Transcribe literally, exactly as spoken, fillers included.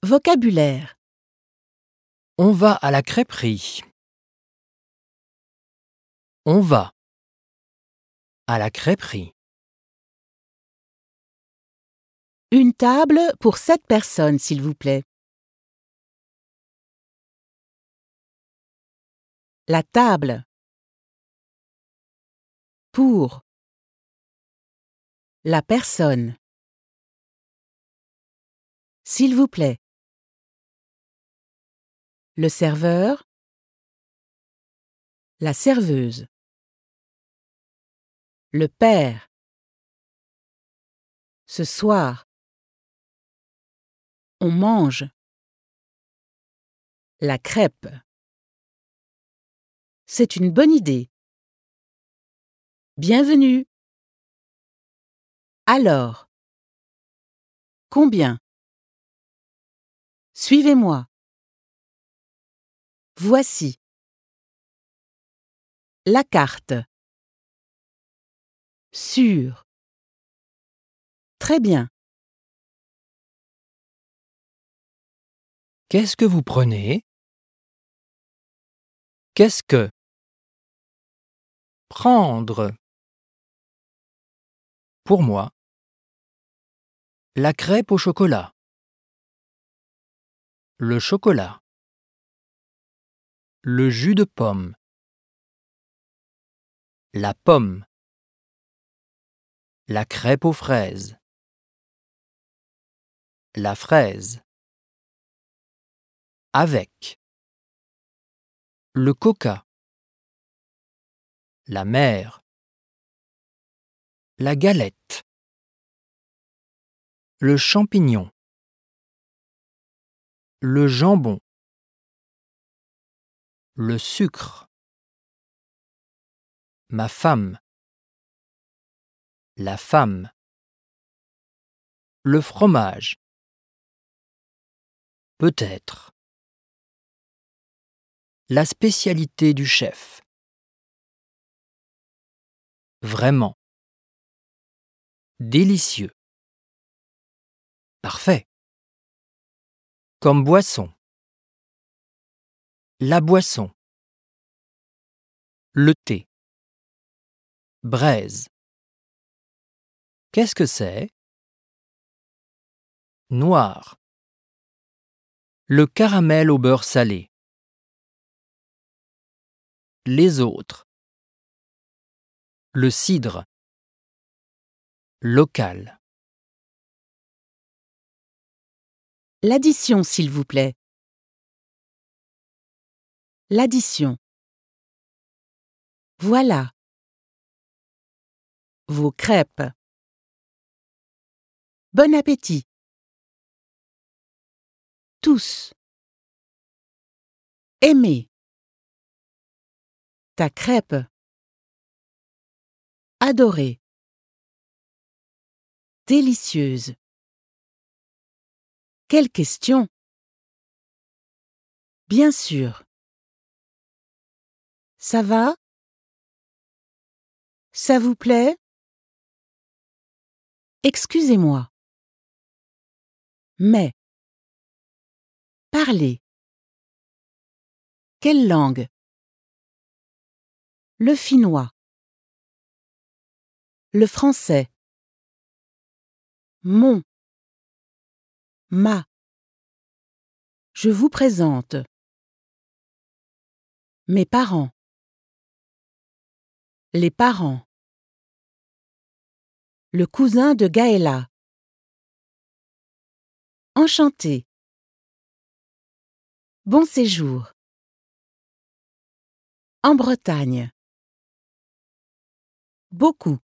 Vocabulaire. On va à la crêperie. On va à la crêperie. Une table pour sept personnes, s'il vous plaît. La table. Pour. La personne. S'il vous plaît. Le serveur. La serveuse. Le père. Ce soir. On mange. La crêpe. C'est une bonne idée. Bienvenue. Alors. Combien? Suivez-moi. Voici. La carte. Sûr. Très bien. Qu'est-ce que vous prenez? Qu'est-ce que? Prendre. Pour moi. La crêpe au chocolat. Le chocolat. Le jus de pomme. La pomme. La crêpe aux fraises. La fraise. Avec. Le coca. La mer. La galette. Le champignon. Le jambon. Le sucre. Ma femme. La femme. Le fromage. Peut-être. La spécialité du chef. Vraiment. Délicieux. Parfait. Comme boisson. La boisson. Le thé. Braise. Qu'est-ce que c'est? Noir. Le caramel au beurre salé. Les autres. Le cidre. Local. L'addition, s'il vous plaît. L'addition. Voilà. Vos crêpes. Bon appétit. Tous. Aimez. Ta crêpe. Adorer. Délicieuse. Quelle question? Bien sûr. Ça va? Ça vous plaît? Excusez-moi. Mais. Parlez. Quelle langue? Le finnois. Le français. Mon. Ma. Je vous présente. Mes parents. Les parents. Le cousin de Gaëla. Enchanté. Bon séjour. En Bretagne. Beaucoup.